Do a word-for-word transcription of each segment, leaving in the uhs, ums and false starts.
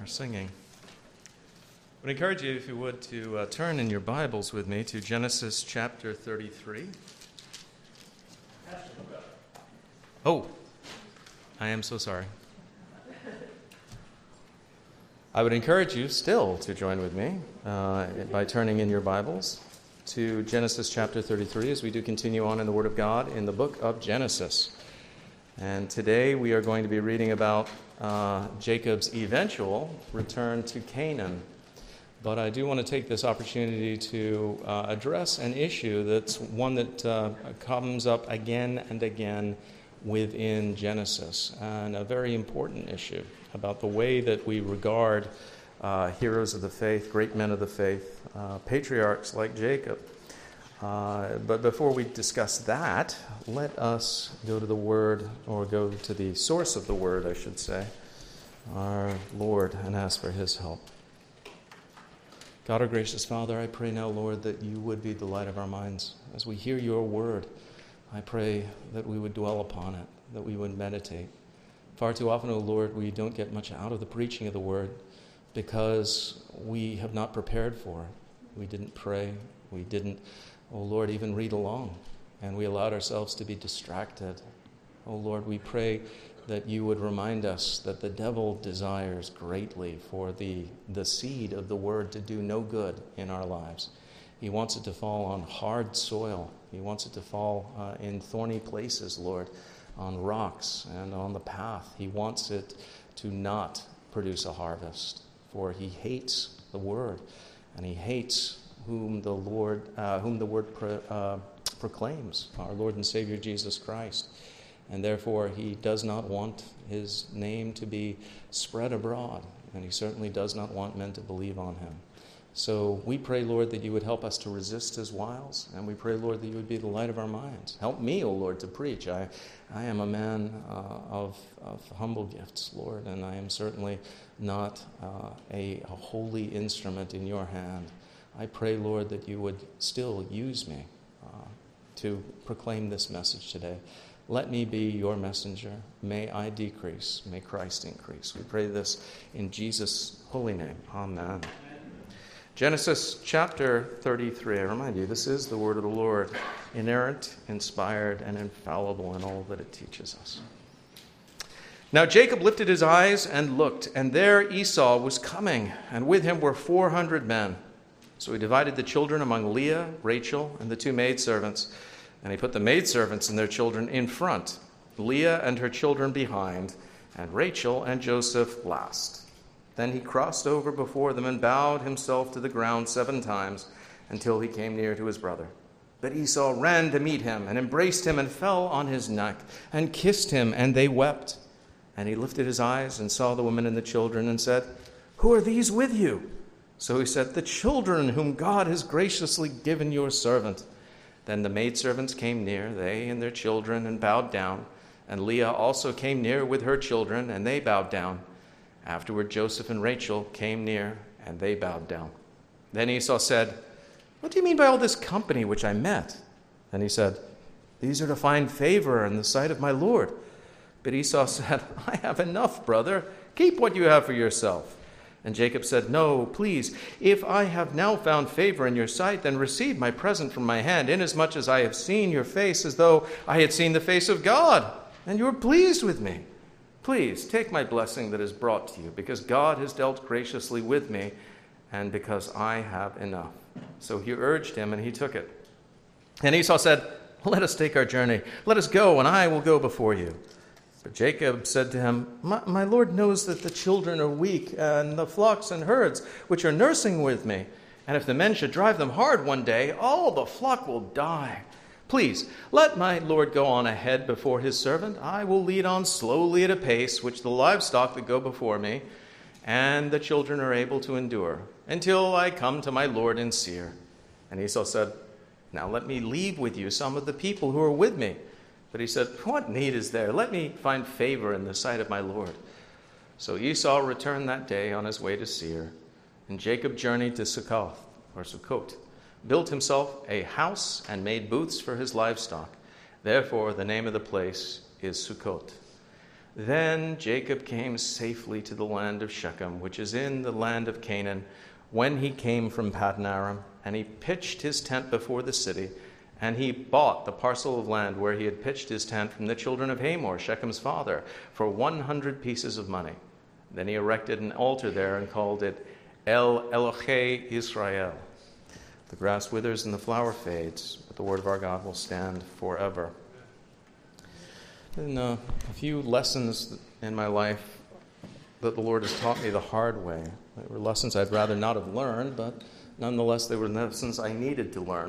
our singing. I would encourage you, if you would, to uh, turn in your Bibles with me to Genesis chapter thirty-three. Oh, I am so sorry. I would encourage you still to join with me uh, by turning in your Bibles to Genesis chapter thirty-three as we do continue on in the Word of God in the book of Genesis. And today we are going to be reading about uh, Jacob's eventual return to Canaan. But I do want to take this opportunity to uh, address an issue that's one that uh, comes up again and again within Genesis, and a very important issue about the way that we regard uh, heroes of the faith, great men of the faith, uh, patriarchs like Jacob. Uh, but before we discuss that, let us go to the Word, or go to the source of the Word, I should say, our Lord, and ask for His help. God, our gracious Father, I pray now, Lord, that you would be the light of our minds. As we hear your word, I pray that we would dwell upon it, that we would meditate. Far too often, O Lord, we don't get much out of the preaching of the word because we have not prepared for it. We didn't pray. We didn't, O Lord, even read along. And we allowed ourselves to be distracted. O Lord, we pray that you would remind us that the devil desires greatly for the, the seed of the word to do no good in our lives. He wants it to fall on hard soil. He wants it to fall uh, in thorny places, Lord, on rocks and on the path. He wants it to not produce a harvest, for he hates the word, and he hates whom the Lord, uh, whom the word pro, uh, proclaims, our Lord and Savior Jesus Christ. And therefore, he does not want his name to be spread abroad, and he certainly does not want men to believe on him. So we pray, Lord, that you would help us to resist his wiles, and we pray, Lord, that you would be the light of our minds. Help me, O Lord, to preach. I, I am a man uh, of, of humble gifts, Lord, and I am certainly not uh, a, a holy instrument in your hand. I pray, Lord, that you would still use me uh, to proclaim this message today. Let me be your messenger. May I decrease. May Christ increase. We pray this in Jesus' holy name. Amen. Genesis chapter thirty-three. I remind you, this is the word of the Lord, inerrant, inspired, and infallible in all that it teaches us. Now Jacob lifted his eyes and looked, and there Esau was coming, and with him were four hundred men. So he divided the children among Leah, Rachel, and the two maidservants. And he put the maidservants and their children in front, Leah and her children behind, and Rachel and Joseph last. Then he crossed over before them and bowed himself to the ground seven times until he came near to his brother. But Esau ran to meet him and embraced him and fell on his neck and kissed him, and they wept. And he lifted his eyes and saw the women and the children and said, "Who are these with you?" So he said, "The children whom God has graciously given your servant." Then the maidservants came near, they and their children, and bowed down. And Leah also came near with her children, and they bowed down. Afterward Joseph and Rachel came near, and they bowed down. Then Esau said, "What do you mean by all this company which I met?" And he said, "These are to find favor in the sight of my Lord." But Esau said, "I have enough, brother. Keep what you have for yourself." And Jacob said, "No, please, if I have now found favor in your sight, then receive my present from my hand, inasmuch as I have seen your face as though I had seen the face of God, and you are pleased with me. Please take my blessing that is brought to you, because God has dealt graciously with me, and because I have enough." So he urged him, and he took it. And Esau said, "Let us take our journey. Let us go, and I will go before you." But Jacob said to him, my, my Lord knows that the children are weak, and the flocks and herds which are nursing with me. And if the men should drive them hard one day, all the flock will die. Please, let my Lord go on ahead before his servant. I will lead on slowly at a pace which the livestock that go before me and the children are able to endure, until I come to my Lord in Seir. And Esau said, "Now let me leave with you some of the people who are with me." But he said, "What need is there? Let me find favor in the sight of my Lord." So Esau returned that day on his way to Seir, and Jacob journeyed to Succoth, or Sukkot, built himself a house and made booths for his livestock. Therefore the name of the place is Sukkot. Then Jacob came safely to the land of Shechem, which is in the land of Canaan, when he came from Paddan Aram, and he pitched his tent before the city, and he bought the parcel of land where he had pitched his tent from the children of Hamor, Shechem's father, for one hundred pieces of money. Then he erected an altar there and called it El Elohe Israel. The grass withers and the flower fades, but the word of our God will stand forever. And uh, a few lessons in my life that the Lord has taught me the hard way. They were lessons I'd rather not have learned, but nonetheless, they were lessons I needed to learn.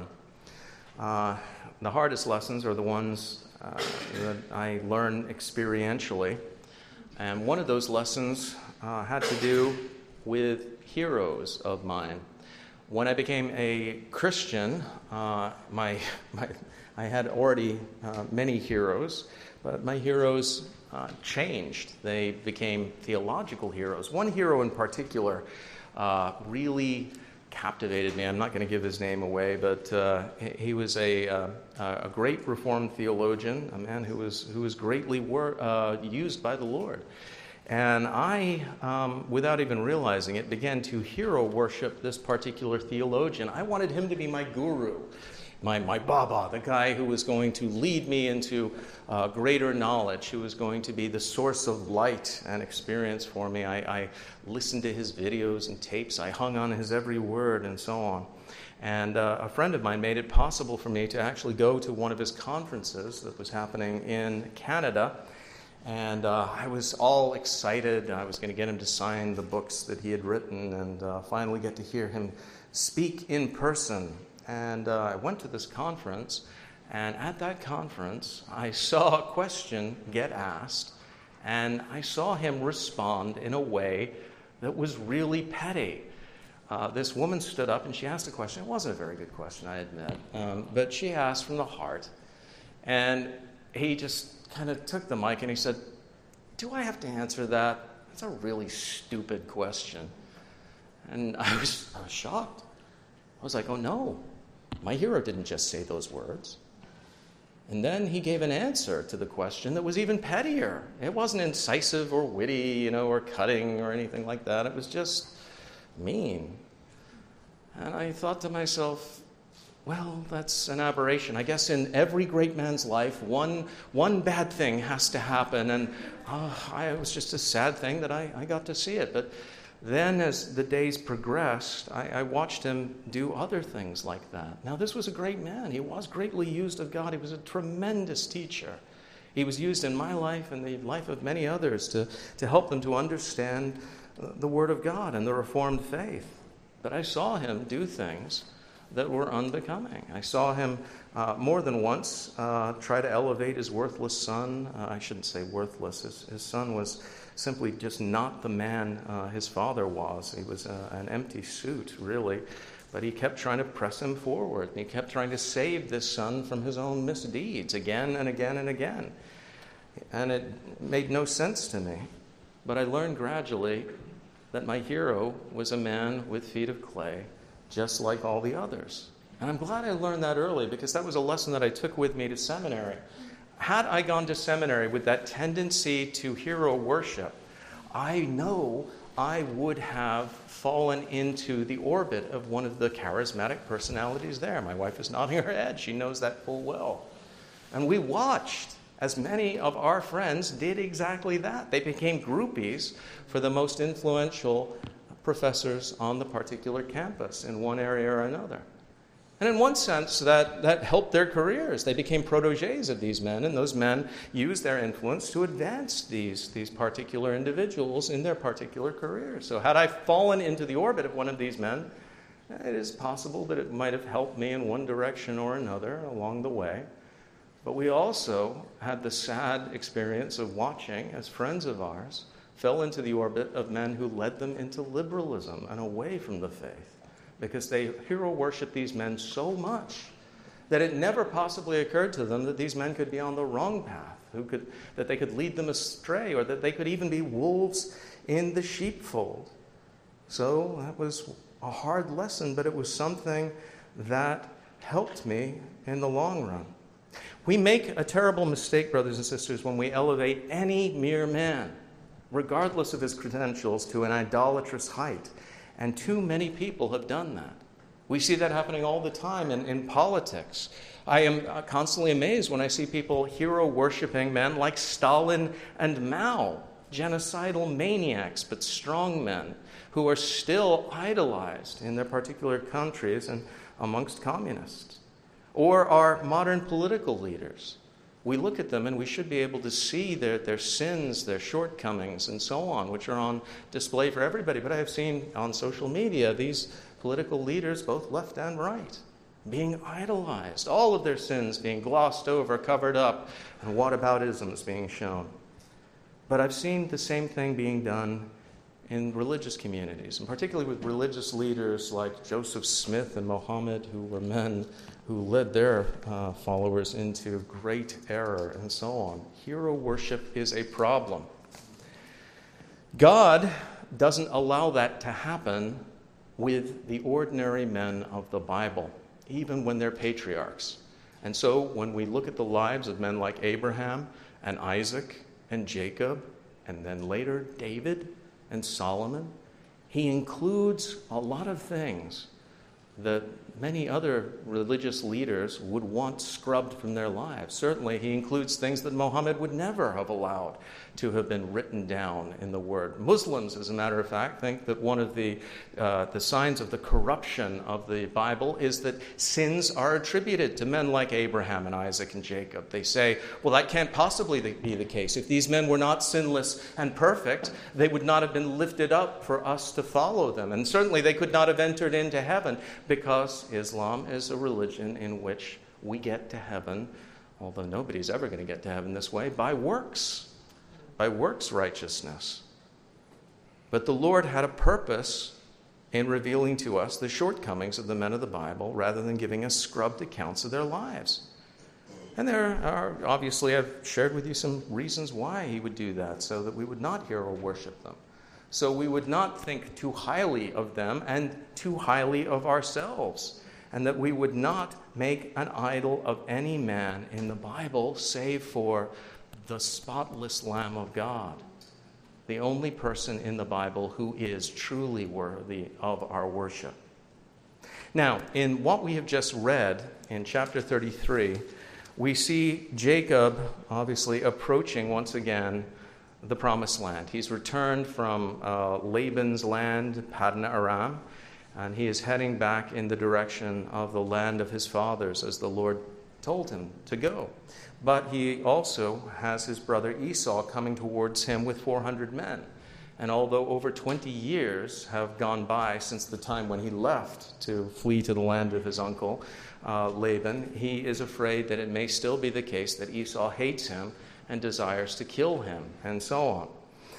Uh, the hardest lessons are the ones uh, that I learn experientially. And one of those lessons uh, had to do with heroes of mine. When I became a Christian, uh, my, my I had already uh, many heroes, but my heroes uh, changed. They became theological heroes. One hero in particular uh, really captivated me. I'm not going to give his name away, but uh, he was a, uh, a great Reformed theologian, a man who was who was greatly wor- uh, used by the Lord. And I, um, without even realizing it, began to hero worship this particular theologian. I wanted him to be my guru, my my Baba, the guy who was going to lead me into uh, greater knowledge, who was going to be the source of light and experience for me. I, I listened to his videos and tapes. I hung on his every word and so on. And uh, a friend of mine made it possible for me to actually go to one of his conferences that was happening in Canada. And uh, I was all excited. I was going to get him to sign the books that he had written and uh, finally get to hear him speak in person. And uh, I went to this conference, and at that conference, I saw a question get asked, and I saw him respond in a way that was really petty. Uh, this woman stood up, and she asked a question. It wasn't a very good question, I admit, um, but she asked from the heart. And he just kind of took the mic, and he said, "Do I have to answer that? That's a really stupid question." And I was, I was shocked. I was like, oh, no. My hero didn't just say those words. And then he gave an answer to the question that was even pettier. It wasn't incisive or witty, you know, or cutting or anything like that. It was just mean. And I thought to myself, well, that's an aberration. I guess in every great man's life, one one bad thing has to happen. And uh, I, it was just a sad thing that I, I got to see it. But then as the days progressed, I, I watched him do other things like that. Now, this was a great man. He was greatly used of God. He was a tremendous teacher. He was used in my life and the life of many others to, to help them to understand the Word of God and the Reformed faith. But I saw him do things that were unbecoming. I saw him uh, more than once uh, try to elevate his worthless son. Uh, I shouldn't say worthless. His, his son was simply just not the man uh, his father was. He was uh, an empty suit, really. But he kept trying to press him forward. And he kept trying to save this son from his own misdeeds again and again and again. And it made no sense to me. But I learned gradually that my hero was a man with feet of clay, just like all the others. And I'm glad I learned that early, because that was a lesson that I took with me to seminary. Had I gone to seminary with that tendency to hero worship, I know I would have fallen into the orbit of one of the charismatic personalities there. My wife is nodding her head. She knows that full well. And we watched as many of our friends did exactly that. They became groupies for the most influential professors on the particular campus in one area or another. And in one sense, that, that helped their careers. They became protégés of these men, and those men used their influence to advance these, these particular individuals in their particular careers. So had I fallen into the orbit of one of these men, it is possible that it might have helped me in one direction or another along the way. But we also had the sad experience of watching, as friends of ours, fell into the orbit of men who led them into liberalism and away from the faith, because they hero worshiped these men so much that it never possibly occurred to them that these men could be on the wrong path, who could, that they could lead them astray, or that they could even be wolves in the sheepfold. So that was a hard lesson, but it was something that helped me in the long run. We make a terrible mistake, brothers and sisters, when we elevate any mere man, regardless of his credentials, to an idolatrous height. And too many people have done that. We see that happening all the time in, in politics. I am constantly amazed when I see people hero-worshiping men like Stalin and Mao, genocidal maniacs, but strong men who are still idolized in their particular countries and amongst communists. Or our modern political leaders. We look at them and we should be able to see their, their sins, their shortcomings, and so on, which are on display for everybody. But I have seen on social media these political leaders, both left and right, being idolized, all of their sins being glossed over, covered up, and whataboutisms being shown. But I've seen the same thing being done in religious communities, and particularly with religious leaders like Joseph Smith and Mohammed, who were men who led their uh, followers into great error and so on. Hero worship is a problem. God doesn't allow that to happen with the ordinary men of the Bible, even when they're patriarchs. And so when we look at the lives of men like Abraham and Isaac and Jacob, and then later David and Solomon, he includes a lot of things that many other religious leaders would want scrubbed from their lives. Certainly, he includes things that Muhammad would never have allowed to have been written down in the Word. Muslims, as a matter of fact, think that one of the uh, the signs of the corruption of the Bible is that sins are attributed to men like Abraham and Isaac and Jacob. They say, well, that can't possibly be the case. If these men were not sinless and perfect, they would not have been lifted up for us to follow them. And certainly they could not have entered into heaven, because Islam is a religion in which we get to heaven, although nobody's ever going to get to heaven this way, by works, by works righteousness. But the Lord had a purpose in revealing to us the shortcomings of the men of the Bible rather than giving us scrubbed accounts of their lives. And there are, obviously, I've shared with you some reasons why he would do that, so that we would not hero worship them. So we would not think too highly of them and too highly of ourselves, and that we would not make an idol of any man in the Bible save for the spotless Lamb of God, the only person in the Bible who is truly worthy of our worship. Now, in what we have just read in chapter thirty-three, we see Jacob obviously approaching once again the promised land. He's returned from uh, Laban's land, Paddan Aram, and he is heading back in the direction of the land of his fathers, as the Lord told him to go. But he also has his brother Esau coming towards him with four hundred men. And although over twenty years have gone by since the time when he left to flee to the land of his uncle uh, Laban, he is afraid that it may still be the case that Esau hates him and desires to kill him, and so on.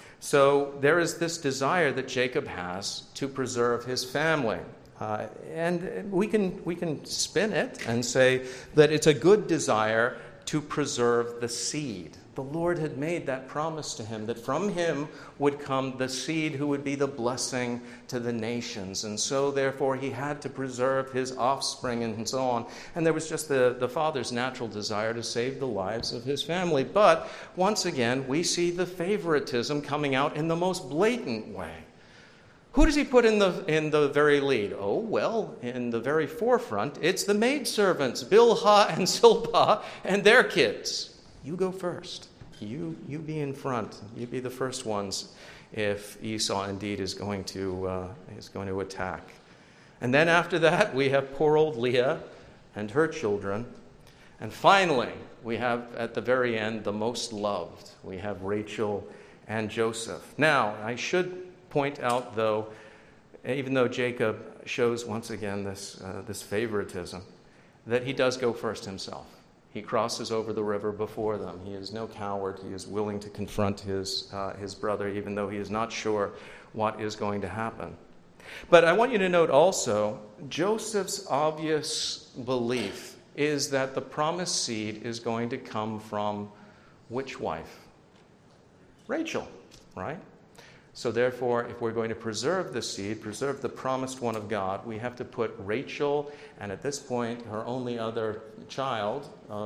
So there is this desire that Jacob has to preserve his family. Uh, and we can, we can spin it and say that it's a good desire to preserve the seed. The Lord had made that promise to him, that from him would come the seed who would be the blessing to the nations. And so, therefore, he had to preserve his offspring and so on. And there was just the, the father's natural desire to save the lives of his family. But once again, we see the favoritism coming out in the most blatant way. Who does he put in the in the very lead? Oh, well, in the very forefront, it's the maidservants, Bilhah and Zilpah, and their kids. You go first. You you be in front. You be the first ones if Esau indeed is going to uh, is going to attack. And then after that, we have poor old Leah and her children. And finally, we have at the very end the most loved. We have Rachel and Joseph. Now, I should point out, though, even though Jacob shows once again this uh, this favoritism, that he does go first himself. He crosses over the river before them. He is no coward. He is willing to confront his uh, his brother, even though he is not sure what is going to happen. But I want you to note also, Joseph's obvious belief is that the promised seed is going to come from which wife? Rachel, right? So therefore, if we're going to preserve the seed, preserve the promised one of God, we have to put Rachel, and at this point, her only other child, uh,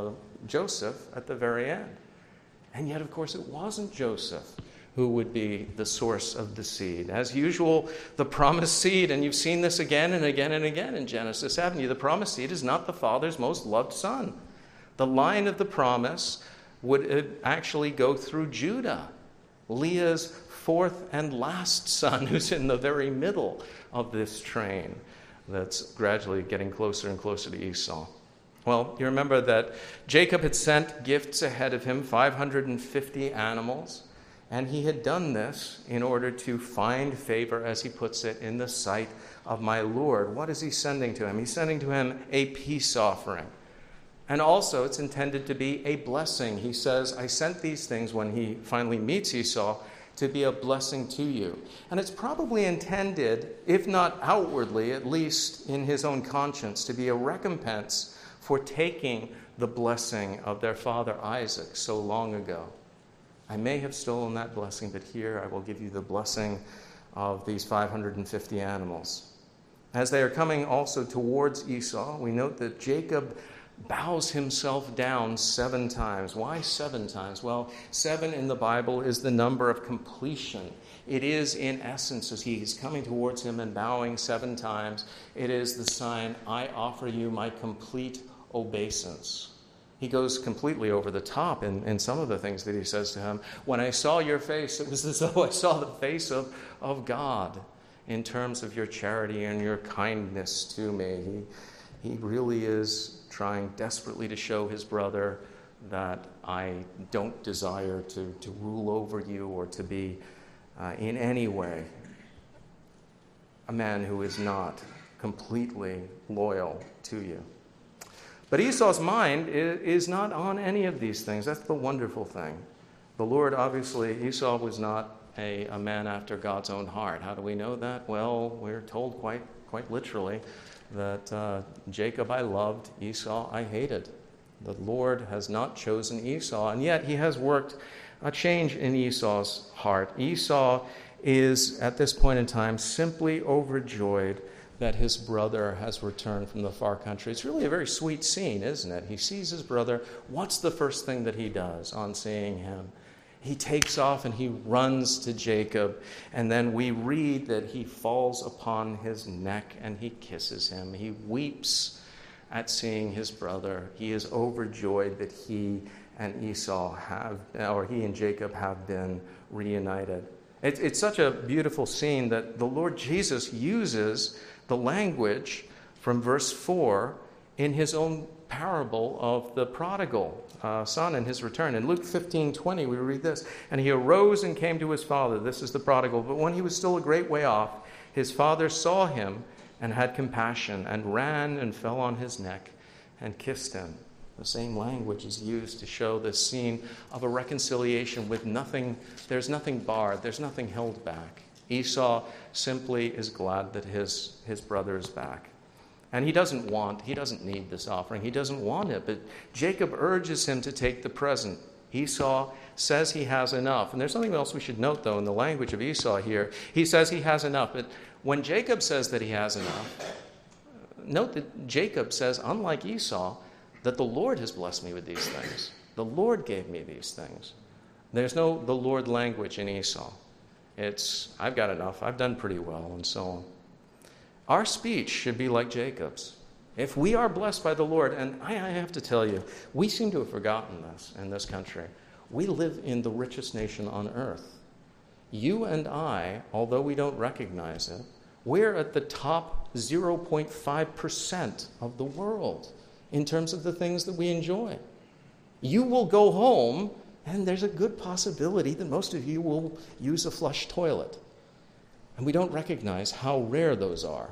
Joseph at the very end. And yet, of course, it wasn't Joseph who would be the source of the seed. As usual, the promised seed, and you've seen this again and again and again in Genesis, haven't you? The promised seed is not the father's most loved son. The line of the promise would actually go through Judah, Leah's fourth and last son, who's in the very middle of this train that's gradually getting closer and closer to Esau. Well, you remember that Jacob had sent gifts ahead of him, five hundred fifty animals, and he had done this in order to find favor, as he puts it, in the sight of my Lord. What is he sending to him? He's sending to him a peace offering. And also, it's intended to be a blessing. He says, I sent these things when he finally meets Esau to be a blessing to you. And it's probably intended, if not outwardly, at least in his own conscience, to be a recompense for taking the blessing of their father Isaac so long ago. I may have stolen that blessing, but here I will give you the blessing of these five hundred fifty animals. As they are coming also towards Esau, we note that Jacob bows himself down seven times. Why seven times? Well, seven in the Bible is the number of completion. It is, in essence, as he is coming towards him and bowing seven times, it is the sign, I offer you my complete obeisance. He goes completely over the top in, in some of the things that he says to him. When I saw your face, it was as though I saw the face of, of God in terms of your charity and your kindness to me. He, he really is trying desperately to show his brother that I don't desire to, to rule over you or to be uh, in any way a man who is not completely loyal to you. But Esau's mind is not on any of these things. That's the wonderful thing. The Lord, obviously, Esau was not a, a man after God's own heart. How do we know that? Well, we're told quite quite literally that uh, Jacob I loved, Esau I hated. The Lord has not chosen Esau, and yet he has worked a change in Esau's heart. Esau is, at this point in time, simply overjoyed that his brother has returned from the far country. It's really a very sweet scene, isn't it? He sees his brother. What's the first thing that he does on seeing him? He takes off and he runs to Jacob. And then we read that he falls upon his neck and he kisses him. He weeps at seeing his brother. He is overjoyed that he and Esau have, or he and Jacob have been reunited. It, it's such a beautiful scene that the Lord Jesus uses the language from verse four in his own parable of the prodigal uh, son and his return. In Luke fifteen twenty, we read this, and he arose and came to his father. This is the prodigal. But when he was still a great way off, his father saw him and had compassion and ran and fell on his neck and kissed him. The same language is used to show this scene of a reconciliation with nothing. There's nothing barred. There's nothing held back. Esau simply is glad that his, his brother is back. And he doesn't want, he doesn't need this offering. He doesn't want it. But Jacob urges him to take the present. Esau says he has enough. And there's something else we should note, though, in the language of Esau here. He says he has enough. But when Jacob says that he has enough, note that Jacob says, unlike Esau, that the Lord has blessed me with these things. The Lord gave me these things. There's no the Lord language in Esau. It's, I've got enough, I've done pretty well, and so on. Our speech should be like Jacob's. If we are blessed by the Lord, and I, I have to tell you, we seem to have forgotten this in this country. We live in the richest nation on earth. You and I, although we don't recognize it, we're at the top zero point five percent of the world in terms of the things that we enjoy. You will go home, and there's a good possibility that most of you will use a flush toilet. And we don't recognize how rare those are.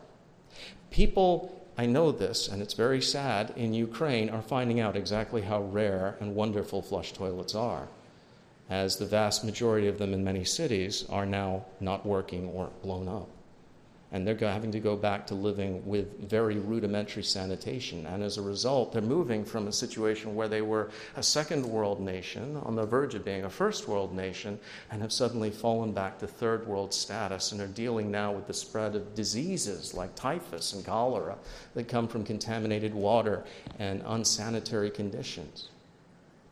People, I know this, and it's very sad, in Ukraine are finding out exactly how rare and wonderful flush toilets are, as the vast majority of them in many cities are now not working or blown up. And they're having to go back to living with very rudimentary sanitation. And as a result, they're moving from a situation where they were a second world nation on the verge of being a first world nation and have suddenly fallen back to third world status and are dealing now with the spread of diseases like typhus and cholera that come from contaminated water and unsanitary conditions.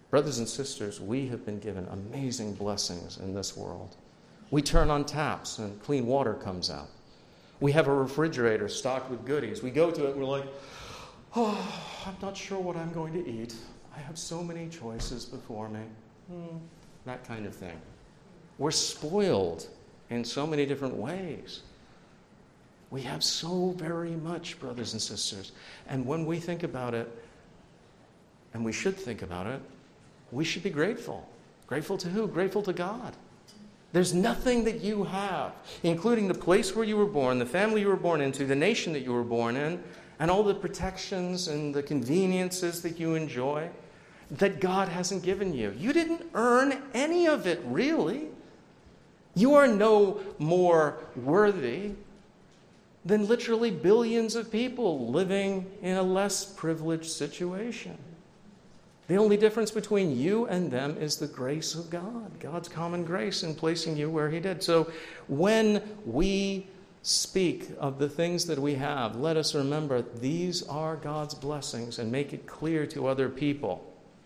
Brothers and sisters, we have been given amazing blessings in this world. We turn on taps and clean water comes out. We have a refrigerator stocked with goodies. We go to it and we're like, oh, I'm not sure what I'm going to eat. I have so many choices before me. Hmm, that kind of thing. We're spoiled in so many different ways. We have so very much, brothers and sisters. And when we think about it, and we should think about it, we should be grateful. Grateful to who? Grateful to God. There's nothing that you have, including the place where you were born, the family you were born into, the nation that you were born in, and all the protections and the conveniences that you enjoy, that God hasn't given you. You didn't earn any of it, really. You are no more worthy than literally billions of people living in a less privileged situation. The only difference between you and them is the grace of God, God's common grace in placing you where he did. So when we speak of the things that we have, let us remember these are God's blessings and make it clear to other people.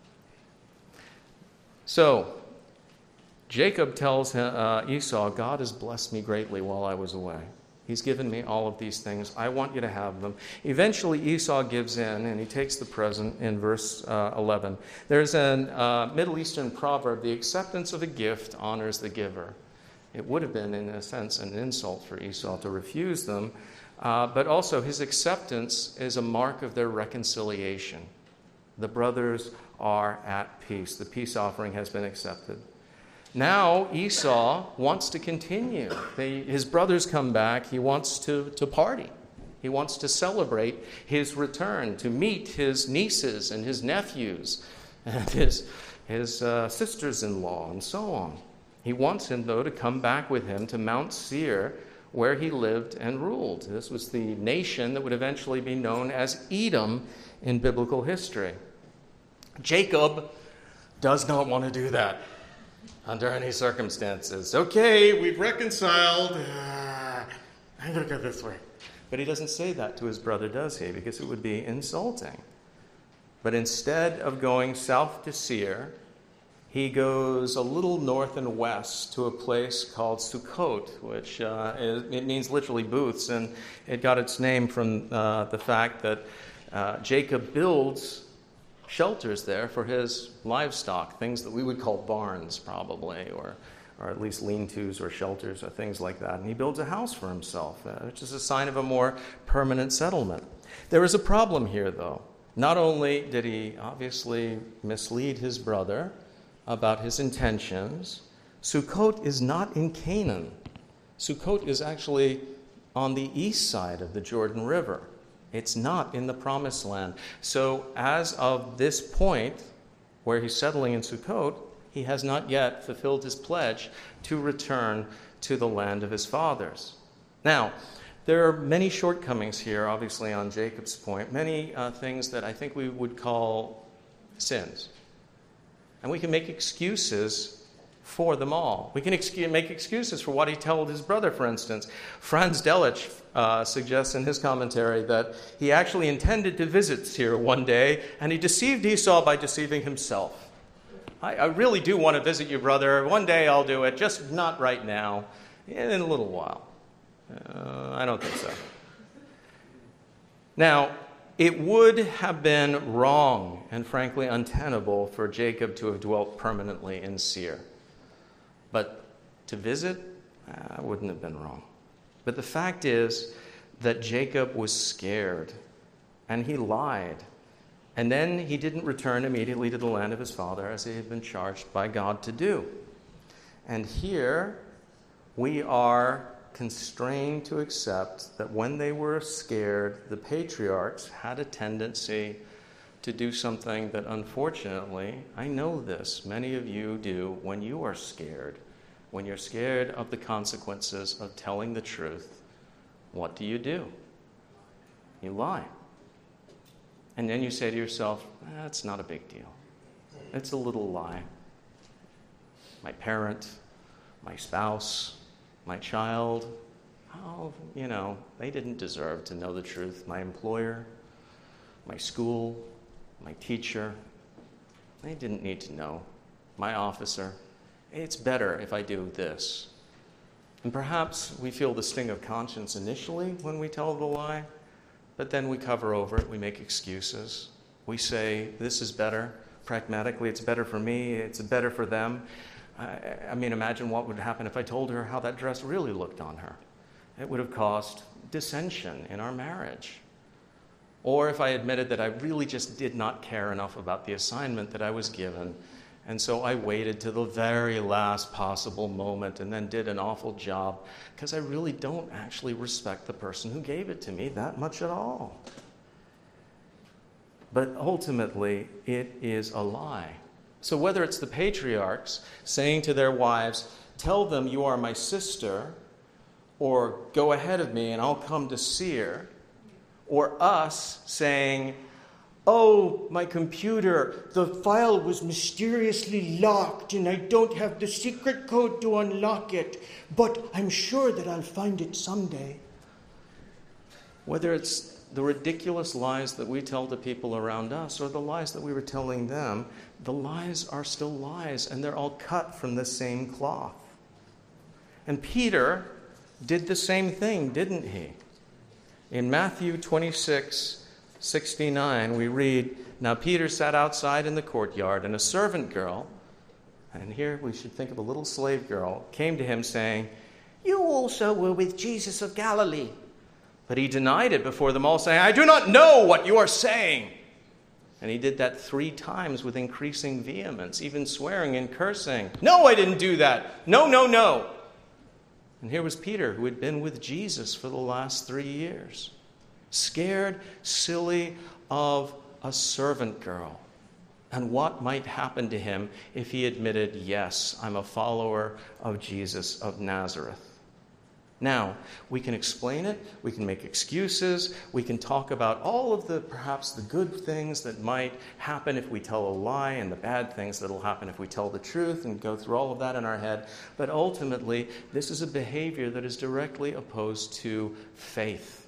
So Jacob tells uh, Esau, God has blessed me greatly while I was away. He's given me all of these things. I want you to have them. Eventually, Esau gives in, and he takes the present in verse uh, eleven. There's a uh, Middle Eastern proverb, the acceptance of a gift honors the giver. It would have been, in a sense, an insult for Esau to refuse them, uh, but also his acceptance is a mark of their reconciliation. The brothers are at peace. The peace offering has been accepted. Now Esau wants to continue. They, his brothers come back. He wants to, to party. He wants to celebrate his return, to meet his nieces and his nephews and his, his uh, sisters-in-law and so on. He wants him, though, to come back with him to Mount Seir, where he lived and ruled. This was the nation that would eventually be known as Edom in biblical history. Jacob does not want to do that under any circumstances. Okay, we've reconciled. Uh, I'm going to go this way. But he doesn't say that to his brother, does he? Because it would be insulting. But instead of going south to Seir, he goes a little north and west to a place called Sukkot, which uh, is, it means literally booths. And it got its name from uh, the fact that uh, Jacob builds shelters there for his livestock, things that we would call barns probably, or or at least lean-tos or shelters or things like that. And he builds a house for himself, uh, which is a sign of a more permanent settlement. There is a problem here, though. Not only did he obviously mislead his brother about his intentions, Sukkot is not in Canaan. Sukkot is actually on the east side of the Jordan River. It's not in the Promised Land. So as of this point, where he's settling in Sukkot, he has not yet fulfilled his pledge to return to the land of his fathers. Now, there are many shortcomings here, obviously, on Jacob's point, many uh, things that I think we would call sins. And we can make excuses for them all. We can ex- make excuses for what he told his brother, for instance. Franz Delitzsch uh, suggests in his commentary that he actually intended to visit Seir one day, and he deceived Esau by deceiving himself. I, I really do want to visit you, brother. One day I'll do it, just not right now, in a little while. Uh, I don't think so. Now, it would have been wrong and frankly untenable for Jacob to have dwelt permanently in Seir. But to visit, uh, wouldn't have been wrong. But the fact is that Jacob was scared, and he lied. And then he didn't return immediately to the land of his father, as he had been charged by God to do. And here we are constrained to accept that when they were scared, the patriarchs had a tendency to do something that, unfortunately, I know this, many of you do when you are scared. When you're scared of the consequences of telling the truth, what do you do? You lie. And then you say to yourself, that's not a big deal. It's a little lie. My parent, my spouse, my child, oh, you know, they didn't deserve to know the truth. My employer, my school, my teacher, They didn't need to know. My officer, it's better if I do this. And perhaps we feel the sting of conscience initially when we tell the lie, but then we cover over it. We make excuses. We say, this is better. Pragmatically, it's better for me. It's better for them. I, I mean, imagine what would happen if I told her how that dress really looked on her. It would have caused dissension in our marriage. Or if I admitted that I really just did not care enough about the assignment that I was given, and so I waited to the very last possible moment and then did an awful job because I really don't actually respect the person who gave it to me that much at all. But ultimately, it is a lie. So whether it's the patriarchs saying to their wives, tell them you are my sister, or go ahead of me and I'll come to see her, or us saying, oh, my computer, the file was mysteriously locked and I don't have the secret code to unlock it, but I'm sure that I'll find it someday. Whether it's the ridiculous lies that we tell to people around us or the lies that we were telling them, the lies are still lies and they're all cut from the same cloth. And Peter did the same thing, didn't he? In Matthew twenty-six sixty-nine, we read, now Peter sat outside in the courtyard, and a servant girl, and here we should think of a little slave girl, came to him saying, you also were with Jesus of Galilee. But he denied it before them all, saying, I do not know what you are saying. And he did that three times with increasing vehemence, even swearing and cursing. No, I didn't do that. No, no, no. And here was Peter, who had been with Jesus for the last three years. Scared, silly of a servant girl. And what might happen to him if he admitted, yes, I'm a follower of Jesus of Nazareth. Now, we can explain it, we can make excuses, we can talk about all of the, perhaps the good things that might happen if we tell a lie and the bad things that will happen if we tell the truth and go through all of that in our head. But ultimately, this is a behavior that is directly opposed to faith.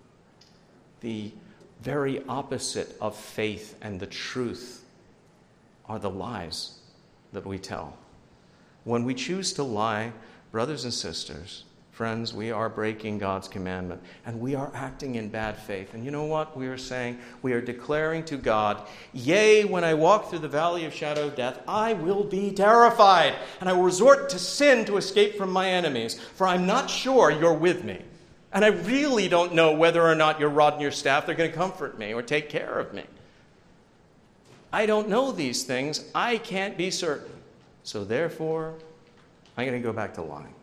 The very opposite of faith and the truth are the lies that we tell. When we choose to lie, brothers and sisters, friends, we are breaking God's commandment, and we are acting in bad faith. And you know what we are saying? We are declaring to God, yea, when I walk through the valley of shadow of death, I will be terrified, and I will resort to sin to escape from my enemies, for I'm not sure you're with me. And I really don't know whether or not your rod and your staff are going to comfort me or take care of me. I don't know these things. I can't be certain. So therefore, I'm going to go back to lying.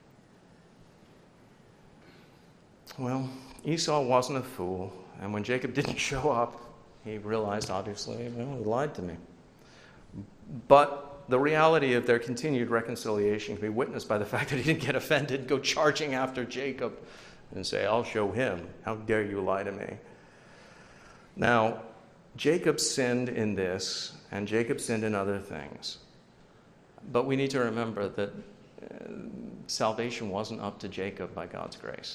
Well, Esau wasn't a fool, and when Jacob didn't show up, he realized, obviously, well, he lied to me. But the reality of their continued reconciliation can be witnessed by the fact that he didn't get offended and go charging after Jacob and say, I'll show him. How dare you lie to me? Now, Jacob sinned in this, and Jacob sinned in other things. But we need to remember that uh, salvation wasn't up to Jacob by God's grace.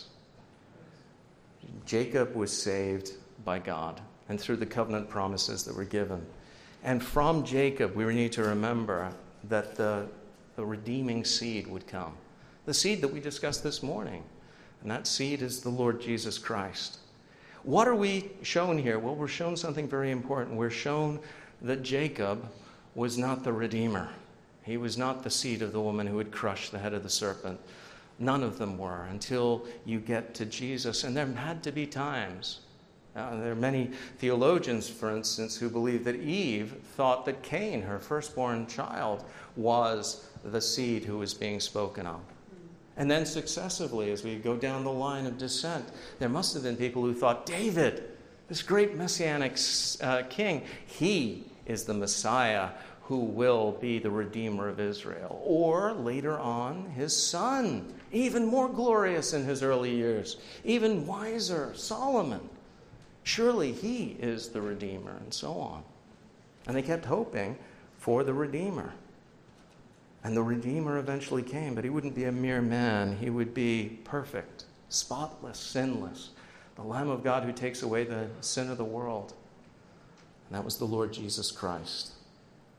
Jacob was saved by God and through the covenant promises that were given. And from Jacob, we need to remember that the, the redeeming seed would come. The seed that we discussed this morning. And that seed is the Lord Jesus Christ. What are we shown here? Well, we're shown something very important. We're shown that Jacob was not the Redeemer. He was not the seed of the woman who had crushed the head of the serpent. None of them were until you get to Jesus. And there had to be times. Uh, there are many theologians, for instance, who believe that Eve thought that Cain, her firstborn child, was the seed who was being spoken of. And then successively, as we go down the line of descent, there must have been people who thought, David, this great messianic uh, king, he is the Messiah who will be the Redeemer of Israel. Or later on, his son, even more glorious in his early years, even wiser, Solomon. Surely he is the Redeemer, and so on. And they kept hoping for the Redeemer. And the Redeemer eventually came, but he wouldn't be a mere man. He would be perfect, spotless, sinless, the Lamb of God who takes away the sin of the world. And that was the Lord Jesus Christ.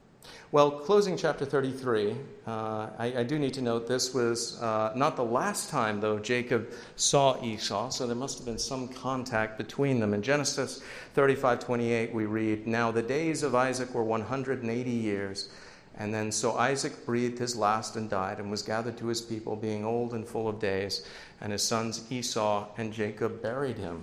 Well, closing chapter thirty-three, uh, I, I do need to note this was uh, not the last time, though, Jacob saw Esau, so there must have been some contact between them. In Genesis thirty-five twenty-eight, we read, "Now the days of Isaac were one hundred eighty years, and then so Isaac breathed his last and died, and was gathered to his people, being old and full of days, and his sons Esau and Jacob buried him."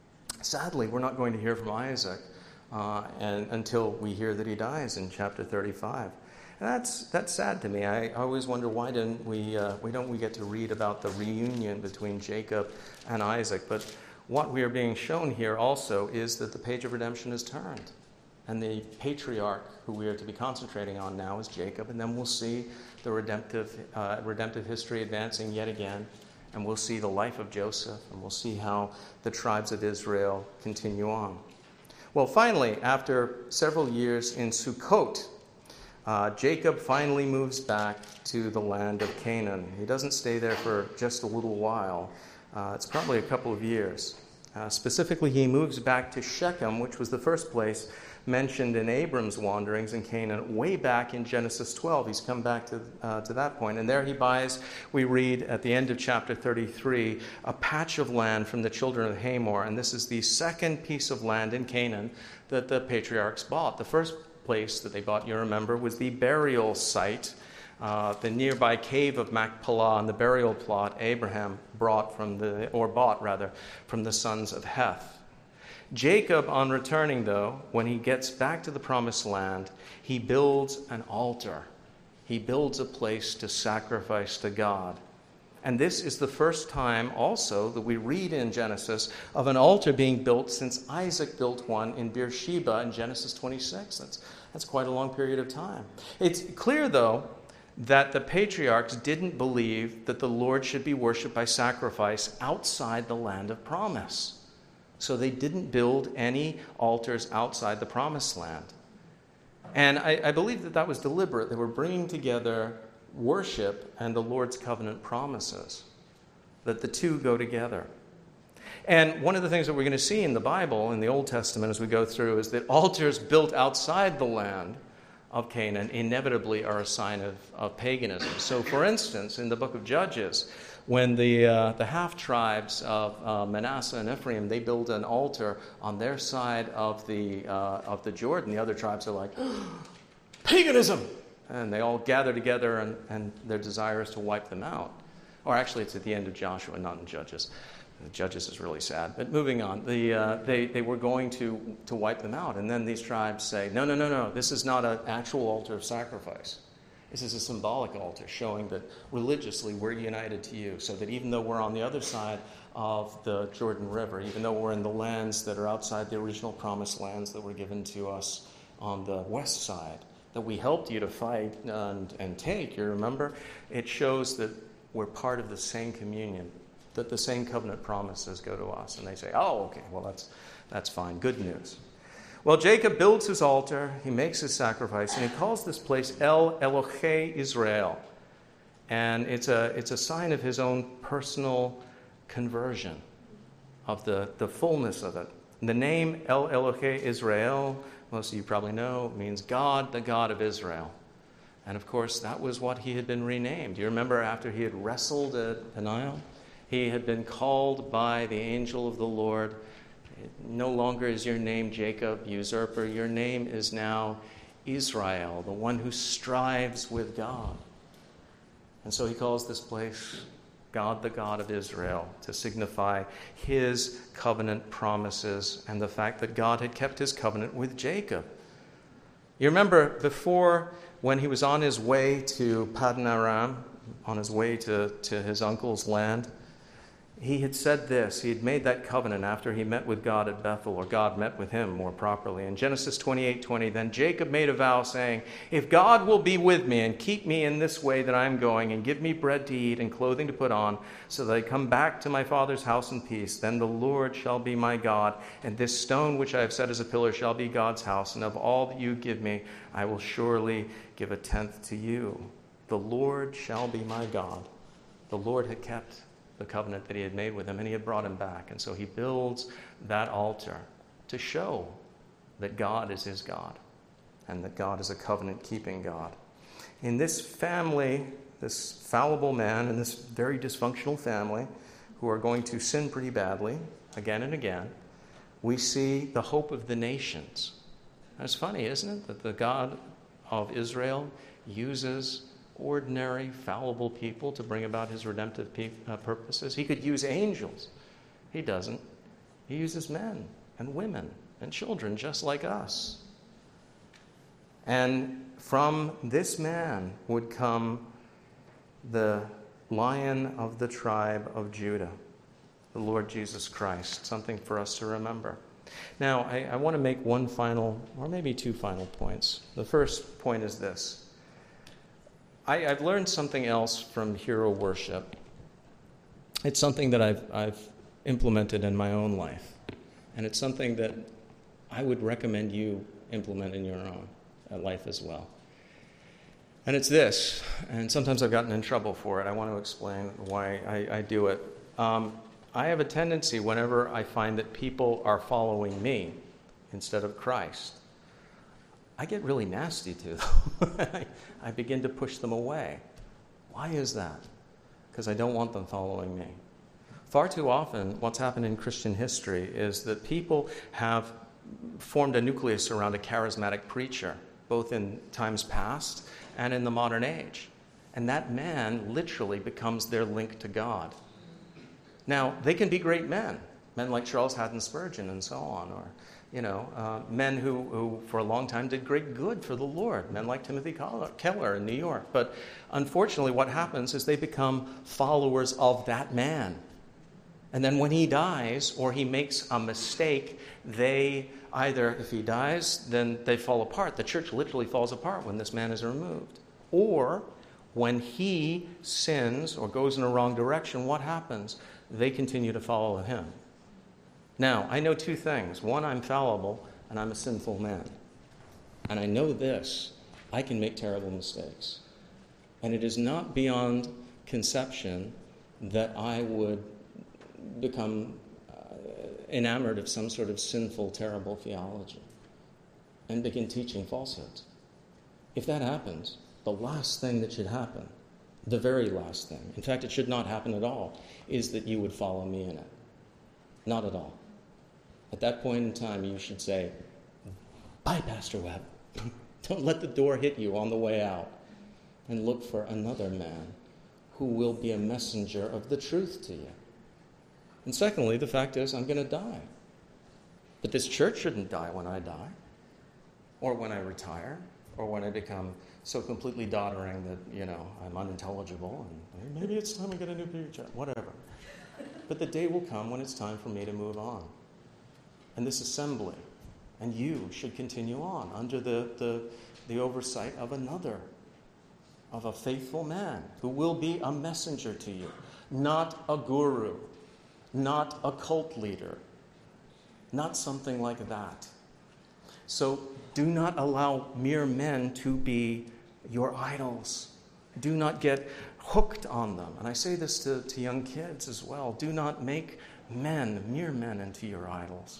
Sadly, we're not going to hear from Isaac Uh, and until we hear that he dies in chapter thirty-five, and that's that's sad to me. I always wonder why didn't we uh, why don't we get to read about the reunion between Jacob and Isaac? But what we are being shown here also is that the page of redemption is turned, and the patriarch who we are to be concentrating on now is Jacob, and then we'll see the redemptive uh, redemptive history advancing yet again, and we'll see the life of Joseph, and we'll see how the tribes of Israel continue on. Well, finally, after several years in Sukkot, uh, Jacob finally moves back to the land of Canaan. He doesn't stay there for just a little while. Uh, it's probably a couple of years. Uh, specifically, he moves back to Shechem, which was the first place mentioned in Abram's wanderings in Canaan way back in Genesis twelve. He's come back to, uh, to that point. And there he buys, we read at the end of chapter thirty-three, a patch of land from the children of Hamor. And this is the second piece of land in Canaan that the patriarchs bought. The first place that they bought, you remember, was the burial site, uh, the nearby cave of Machpelah, and the burial plot Abraham brought from the, or bought rather, from the sons of Heth. Jacob, on returning, though, when he gets back to the promised land, he builds an altar. He builds a place to sacrifice to God. And this is the first time also that we read in Genesis of an altar being built since Isaac built one in Beersheba in Genesis twenty-six. That's, that's quite a long period of time. It's clear, though, that the patriarchs didn't believe that the Lord should be worshipped by sacrifice outside the land of promise. So they didn't build any altars outside the promised land. And I, I believe that that was deliberate. They were bringing together worship and the Lord's covenant promises, that the two go together. And one of the things that we're going to see in the Bible, in the Old Testament as we go through, is that altars built outside the land of Canaan inevitably are a sign of, of paganism. So, for instance, in the book of Judges, when the uh, the half-tribes of uh, Manasseh and Ephraim, they build an altar on their side of the uh, of the Jordan, the other tribes are like, paganism! And they all gather together, and, and their desire is to wipe them out. Or actually, it's at the end of Joshua, not in Judges. Judges is really sad. But moving on, the, uh, they, they were going to, to wipe them out. And then these tribes say, no, no, no, no, this is not an actual altar of sacrifice. This is a symbolic altar showing that religiously we're united to you, so that even though we're on the other side of the Jordan River, even though we're in the lands that are outside the original promised lands that were given to us on the west side, that we helped you to fight and, and take, you remember? It shows that we're part of the same communion, that the same covenant promises go to us. And they say, oh, okay, well, that's that's fine. Good news. Well, Jacob builds his altar, he makes his sacrifice, and he calls this place El Elohe Israel. And it's a it's a sign of his own personal conversion, of the, the fullness of it. And the name El Elohe Israel, most of you probably know, means God, the God of Israel. And of course, that was what he had been renamed. Do you remember after he had wrestled at Peniel? He had been called by the angel of the Lord. No longer is your name Jacob, usurper. Your name is now Israel, the one who strives with God. And so he calls this place God, the God of Israel, to signify his covenant promises and the fact that God had kept his covenant with Jacob. You remember before, when he was on his way to Paddan Aram, on his way to, to his uncle's land, he had said this. He had made that covenant after he met with God at Bethel, or God met with him more properly. In Genesis twenty-eight twenty, then Jacob made a vow saying, if God will be with me and keep me in this way that I am going, and give me bread to eat and clothing to put on, so that I come back to my father's house in peace, then the Lord shall be my God, and this stone which I have set as a pillar shall be God's house, and of all that you give me, I will surely give a tenth to you. The Lord shall be my God. The Lord had kept the covenant that he had made with him, and he had brought him back. And so he builds that altar to show that God is his God. and that God is a covenant-keeping God. In this family, this fallible man and this very dysfunctional family who are going to sin pretty badly again and again, we see the hope of the nations. That's funny, isn't it? That the God of Israel uses ordinary, fallible people to bring about his redemptive pe- uh, purposes. He could use angels. He doesn't. He uses men and women and children just like us. And from this man would come the Lion of the tribe of Judah, the Lord Jesus Christ, something for us to remember. Now, I, I want to make one final, or maybe two final points. The first point is this. I, I've learned something else from hero worship. It's something that I've, I've implemented in my own life. And it's something that I would recommend you implement in your own uh, life as well. And it's this, and sometimes I've gotten in trouble for it. I want to explain why I, I do it. Um, I have a tendency whenever I find that people are following me instead of Christ, I get really nasty to them. I, I begin to push them away. Why is that? Because I don't want them following me. Far too often, what's happened in Christian history is that people have formed a nucleus around a charismatic preacher, both in times past and in the modern age. And that man literally becomes their link to God. Now, they can be great men, men like Charles Haddon Spurgeon and so on, or, you know, uh, men who, who for a long time did great good for the Lord, men like Timothy Keller in New York. But unfortunately, what happens is they become followers of that man. And then when he dies or he makes a mistake, they either, if he dies, then they fall apart. The church literally falls apart when this man is removed. Or when he sins or goes in a wrong direction, what happens? They continue to follow him. Now, I know two things. One, I'm fallible, and I'm a sinful man. And I know this. I can make terrible mistakes. And it is not beyond conception that I would become uh, enamored of some sort of sinful, terrible theology and begin teaching falsehoods. If that happens, the last thing that should happen, the very last thing, in fact, it should not happen at all, is that you would follow me in it. Not at all. At that point in time, you should say, bye, Pastor Webb. Don't let the door hit you on the way out. And look for another man who will be a messenger of the truth to you. And secondly, the fact is, I'm going to die. But this church shouldn't die when I die, or when I retire, or when I become so completely doddering that, you know, I'm unintelligible, and maybe it's time to get a new preacher, whatever. But the day will come when it's time for me to move on. And this assembly, and you should continue on under the, the, the oversight of another, of a faithful man who will be a messenger to you, not a guru, not a cult leader, not something like that. So do not allow mere men to be your idols. Do not get hooked on them. And I say this to, to young kids as well. Do not make men, mere men, into your idols.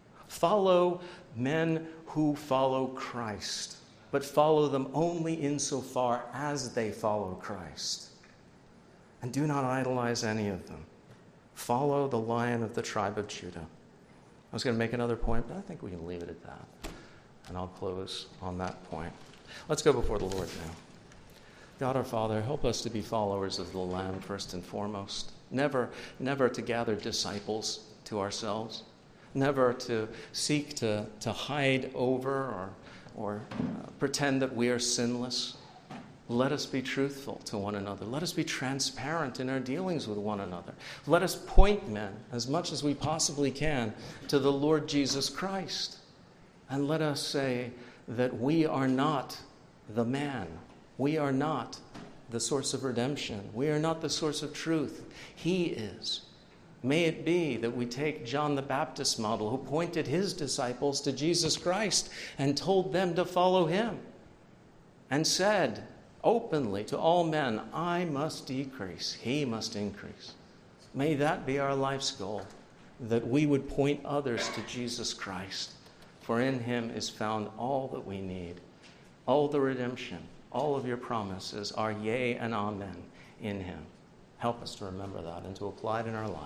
Follow men who follow Christ, but follow them only insofar as they follow Christ. And do not idolize any of them. Follow the Lion of the tribe of Judah. I was going to make another point, but I think we can leave it at that. And I'll close on that point. Let's go before the Lord now. God our Father, help us to be followers of the Lamb first and foremost. Never, never to gather disciples to ourselves. Never to seek to, to hide over or, or uh, pretend that we are sinless. Let us be truthful to one another. Let us be transparent in our dealings with one another. Let us point men, as much as we possibly can, to the Lord Jesus Christ. And let us say that we are not the man. We are not the source of redemption. We are not the source of truth. He is. May it be that we take John the Baptist model, who pointed his disciples to Jesus Christ and told them to follow him, and said openly to all men, I must decrease, he must increase. May that be our life's goal, that we would point others to Jesus Christ, for in him is found all that we need. all the redemption, all of your promises are yea and amen in him. Help us to remember that and to apply it in our lives.